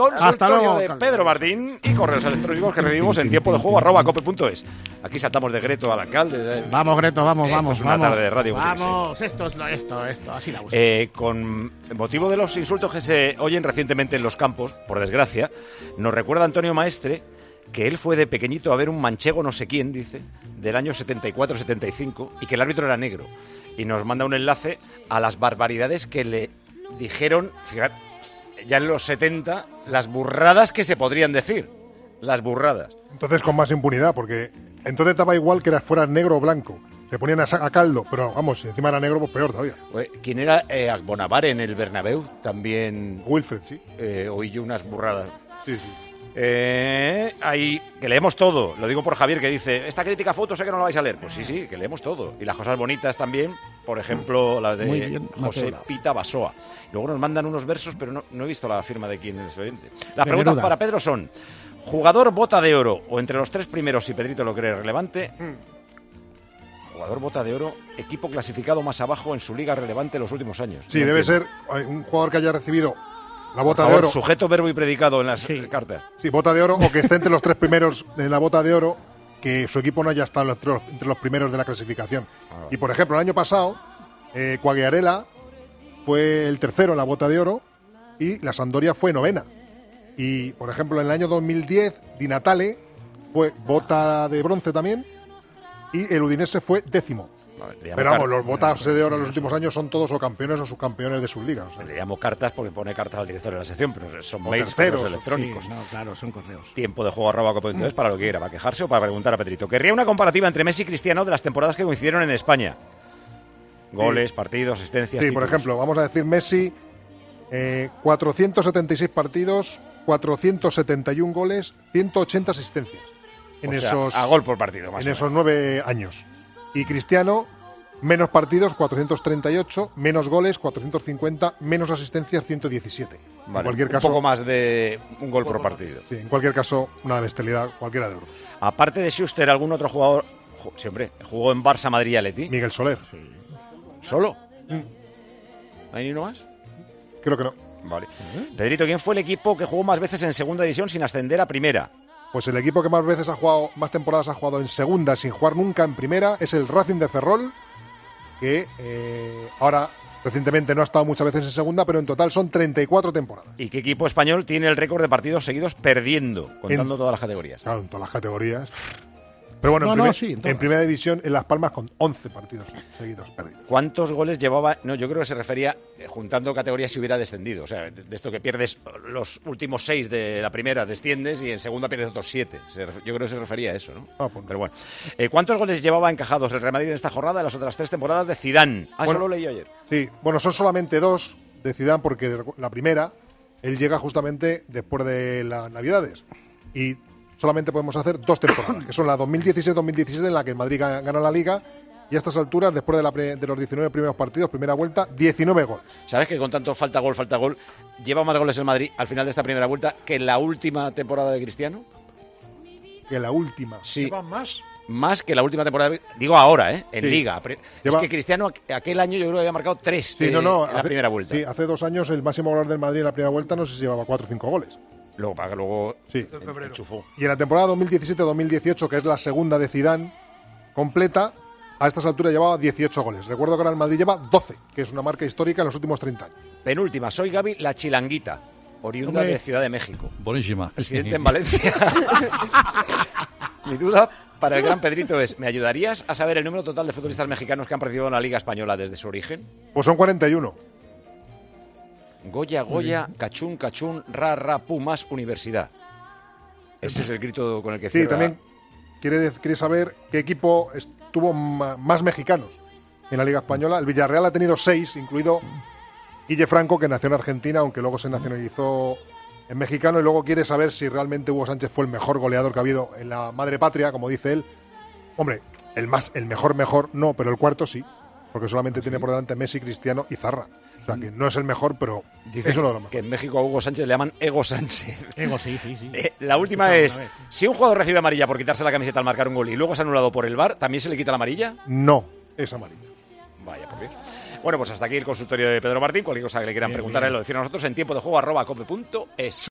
Consultorio de Pedro Martín y correos electrónicos que recibimos en tiempo de juego @cope.es. Aquí saltamos de Greto al alcalde. Vamos, Greto, vamos. Es una tarde de radio. Vamos, esto, así la gusta. Con motivo de los insultos que se oyen recientemente en los campos, por desgracia, nos recuerda Antonio Maestre que él fue de pequeñito a ver un manchego no sé quién, dice, del año 74-75, y que el árbitro era negro. Y nos manda un enlace a las barbaridades que le dijeron, fíjate, ya en los 70, las burradas que se podrían decir. Las burradas. Entonces con más impunidad, porque entonces estaba igual que fuera negro o blanco. Le ponían a caldo, pero vamos, si encima era negro, pues peor todavía. ¿Quién era Bonavar en el Bernabéu? También... Wilfred, sí. Oí yo unas burradas. Sí. Ahí, que leemos todo. Lo digo por Javier, que dice, esta crítica foto sé que no la vais a leer. Pues sí, que leemos todo. Y las cosas bonitas también, por ejemplo, las de José Pita Basoa. Luego nos mandan unos versos, pero no he visto la firma de quién es el oyente. Las preguntas para Pedro son: jugador bota de oro, o entre los tres primeros, si Pedrito lo cree relevante. Jugador bota de oro, equipo clasificado más abajo en su liga relevante en los últimos años. Sí, debe ser un jugador que haya recibido la bota de oro. Sujeto, verbo y predicado en las cartas. Sí, bota de oro, o que esté entre los tres primeros de la bota de oro, que su equipo no haya estado entre los primeros de la clasificación. Y por ejemplo, el año pasado, Quagliarella fue el tercero en la bota de oro y la Sampdoria fue novena. Y por ejemplo, en el año 2010, Di Natale fue bota de bronce también y el Udinese fue décimo. Pero vamos, los botas de oro en los últimos años son todos o campeones o subcampeones de sus ligas. O sea. Le llamo cartas porque pone cartas al director de la sección, pero son mails electrónicos. Sí, no, claro, son correos. Tiempo de juego @cope.es para lo que quiera, para quejarse o para preguntar a Pedrito. Querría una comparativa entre Messi y Cristiano de las temporadas que coincidieron en España. Goles, partidos, asistencias. Sí, títulos. por ejemplo, vamos a decir Messi, 476 partidos, 471 goles, 180 asistencias. A gol por partido, más en esos 9 años. Y Cristiano, menos partidos, 438, menos goles, 450, menos asistencias, 117. Vale, en cualquier caso, un poco más de un gol por partido. Sí, en cualquier caso, una bestialidad cualquiera de los dos. Aparte de Schuster, ¿algún otro jugador? Siempre, jugó en Barça, Madrid y Atleti. Miguel Soler. Sí. ¿Solo? ¿No hay ni uno más? Creo que no. Vale. Pedrito, ¿quién fue el equipo que jugó más veces en segunda división sin ascender a primera? Pues el equipo que más veces ha jugado, más temporadas ha jugado en segunda sin jugar nunca en primera es el Racing de Ferrol, que ahora recientemente no ha estado muchas veces en segunda, pero en total son 34 temporadas. ¿Y qué equipo español tiene el récord de partidos seguidos perdiendo, contando todas las categorías? Claro, en todas las categorías. Pero bueno, en primera división, en Las Palmas, con 11 partidos seguidos perdidos. ¿Cuántos goles llevaba? No, yo creo que se refería, juntando categorías, si hubiera descendido. O sea, de esto que pierdes los últimos 6 de la primera, desciendes y en segunda pierdes otros 7. Yo creo que se refería a eso, ¿no? Pues, pero bueno. ¿Cuántos goles llevaba encajados el Real Madrid en esta jornada en las otras 3 temporadas de Zidane? Eso lo leí ayer. Sí, bueno, son solamente 2 de Zidane porque la primera, él llega justamente después de las Navidades. Y solamente podemos hacer 2 temporadas, que son la 2016-2017 en la que el Madrid gana la Liga, y a estas alturas, después de los 19 primeros partidos, primera vuelta, 19 goles. ¿Sabes que con tanto falta gol, lleva más goles el Madrid al final de esta primera vuelta que en la última temporada de Cristiano? Que la última. Sí. ¿Lleva más? Más que la última temporada, digo ahora, en Liga. Es que Cristiano aquel año yo creo que había marcado 3 en la primera vuelta. Sí, hace 2 años el máximo goleador del Madrid en la primera vuelta no sé si llevaba 4 o 5 goles. Luego sí, enchufó. Y en la temporada 2017-2018, que es la segunda de Zidane completa, a estas alturas llevaba 18 goles. Recuerdo que ahora el Madrid lleva 12, que es una marca histórica en los últimos 30 años. Penúltima, soy Gaby la Chilanguita, oriunda de Ciudad de México. Buenísima. Presidente en Valencia. Mi duda para el gran Pedrito es, ¿me ayudarías a saber el número total de futbolistas mexicanos que han participado en la Liga Española desde su origen? Pues son 41. Goya, cachún, ra, Pumas, universidad. Ese es el grito con el que cierra. Sí, también quiere saber qué equipo tuvo más mexicanos en la Liga Española. El Villarreal ha tenido 6, incluido Guille Franco, que nació en Argentina, aunque luego se nacionalizó en mexicano, y luego quiere saber si realmente Hugo Sánchez fue el mejor goleador que ha habido en la madre patria, como dice él. Hombre, el mejor no, pero el cuarto sí, porque solamente tiene por delante Messi, Cristiano y Zarra. O sea, que no es el mejor, pero es uno de los mejores. Que en México a Hugo Sánchez le llaman Ego Sánchez. Ego, sí. La última es, si un jugador recibe amarilla por quitarse la camiseta al marcar un gol y luego es anulado por el VAR, ¿también se le quita la amarilla? No, es amarilla. Vaya, por Dios. Bueno, pues hasta aquí el consultorio de Pedro Martín. Cualquier cosa que le quieran preguntar a él, lo decir a nosotros en tiempo de juego @cope.es.